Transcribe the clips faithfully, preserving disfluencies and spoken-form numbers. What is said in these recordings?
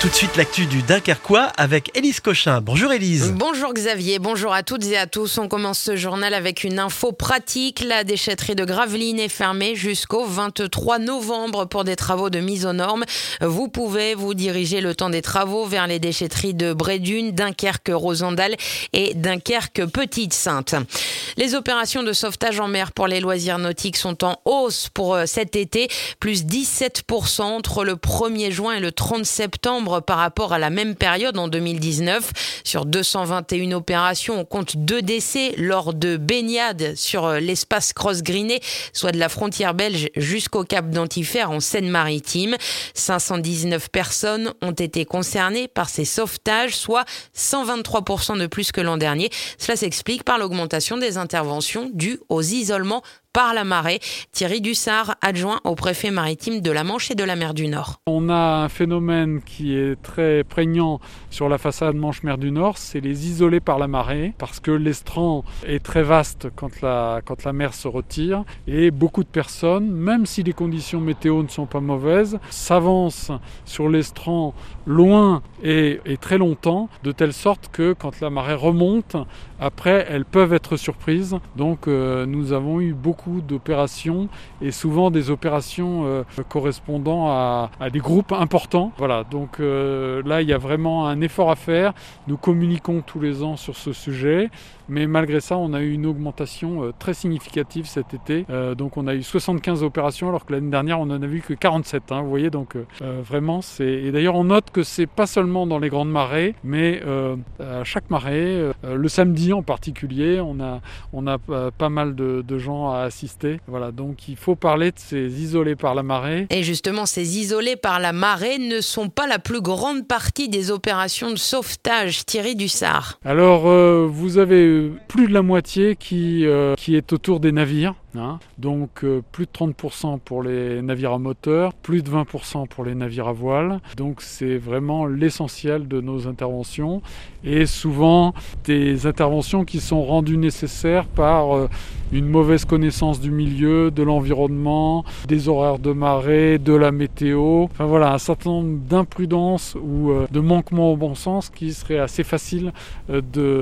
Tout de suite, l'actu du Dunkerquois avec Élise Cochin. Bonjour Élise. Bonjour Xavier, bonjour à toutes et à tous. On commence ce journal avec une info pratique. La déchetterie de Gravelines est fermée jusqu'au vingt-trois novembre pour des travaux de mise aux normes. Vous pouvez vous diriger le temps des travaux vers les déchetteries de Brédune, Dunkerque-Rosendal et Dunkerque-Petite-Sainte. Les opérations de sauvetage en mer pour les loisirs nautiques sont en hausse pour cet été, plus dix-sept pour cent entre le premier juin et le trente septembre par rapport à la même période en deux mille dix-neuf. Sur deux cent vingt et une opérations, on compte deux décès lors de baignades sur l'espace Cross-Griné, soit de la frontière belge jusqu'au Cap d'Antifer en Seine-Maritime. cinq cent dix-neuf personnes ont été concernées par ces sauvetages, soit cent vingt-trois pour cent de plus que l'an dernier. Cela s'explique par l'augmentation des interventions dues aux isolements par la marée. Thierry Dussard, adjoint au préfet maritime de la Manche et de la mer du Nord. On a un phénomène qui est très prégnant sur la façade Manche-mer du Nord, c'est les isolés par la marée, parce que l'estran est très vaste quand la, quand la mer se retire, et beaucoup de personnes, même si les conditions météo ne sont pas mauvaises, s'avancent sur l'estran loin et, et très longtemps, de telle sorte que quand la marée remonte, après elles peuvent être surprises. Donc euh, nous avons eu beaucoup d'opérations et souvent des opérations euh, correspondant à, à des groupes importants. Voilà, donc euh, là il y a vraiment un effort à faire. Nous communiquons tous les ans sur ce sujet, mais malgré ça on a eu une augmentation euh, très significative cet été. Euh, donc on a eu soixante-quinze opérations alors que l'année dernière on en a vu que quarante-sept. Hein, vous voyez, donc euh, vraiment c'est... Et d'ailleurs on note que c'est pas seulement dans les grandes marées, mais euh, à chaque marée, euh, le samedi en particulier, on a, on a euh, pas mal de, de gens à assister. Voilà, donc il faut parler de ces isolés par la marée. Et justement, ces isolés par la marée ne sont pas la plus grande partie des opérations de sauvetage. Thierry Dussard. Alors, euh, vous avez plus de la moitié qui, euh, qui est autour des navires. Hein. Donc euh, plus de trente pour cent pour les navires à moteur, plus de vingt pour cent pour les navires à voile. Donc c'est vraiment l'essentiel de nos interventions et souvent des interventions qui sont rendues nécessaires par euh, une mauvaise connaissance du milieu, de l'environnement, des horaires de marée, de la météo. Enfin voilà, un certain nombre d'imprudences ou euh, de manquements au bon sens qui serait assez facile euh,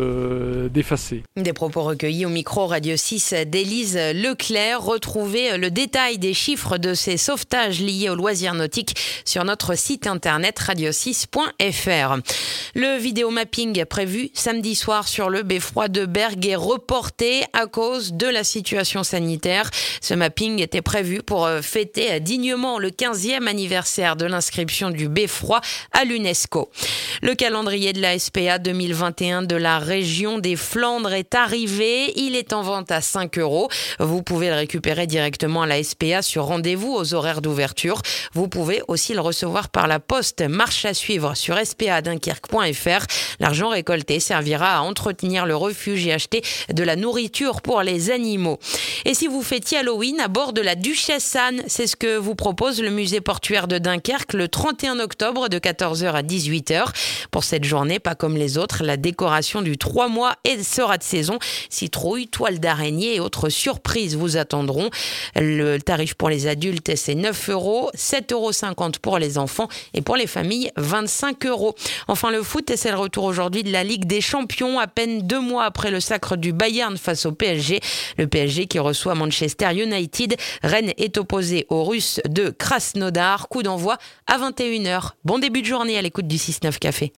de, d'effacer. Des propos recueillis au micro Radio six d'Élise Leclerc. Retrouvez le détail des chiffres de ces sauvetages liés aux loisirs nautiques sur notre site internet radio six point f r. Le vidéomapping prévu samedi soir sur le beffroi de Bergues est reporté à cause de la situation sanitaire. Ce mapping était prévu pour fêter dignement le quinzième anniversaire de l'inscription du beffroi à l'UNESCO. Le calendrier de la S P A deux mille vingt et un de la région des Flandres est arrivé. Il est en vente à cinq euros. Vous pouvez le récupérer directement à la S P A sur rendez-vous aux horaires d'ouverture. Vous pouvez aussi le recevoir par la poste. Marche à suivre sur s p a dunkerque point f r. L'argent récolté servira à entretenir le refuge et acheter de la nourriture pour les animaux. Et si vous fêtiez Halloween à bord de la Duchesse Anne, c'est ce que vous propose le musée portuaire de Dunkerque le trente et un octobre de quatorze heures à dix-huit heures. Pour cette journée, pas comme les autres, la décoration du trois mois sera de saison. Citrouilles, toiles d'araignée et autres surprises vous attendront. Le tarif pour les adultes, c'est neuf euros, sept euros cinquante pour les enfants et pour les familles, vingt-cinq euros. Enfin, le foot, c'est le retour aujourd'hui de la Ligue des Champions, à peine deux mois après le sacre du Bayern face au P S G. Le P S G qui reçoit Manchester United. Rennes est opposé aux Russes de Krasnodar. Coup d'envoi à vingt et une heures. Bon début de journée à l'écoute du six neuf Café.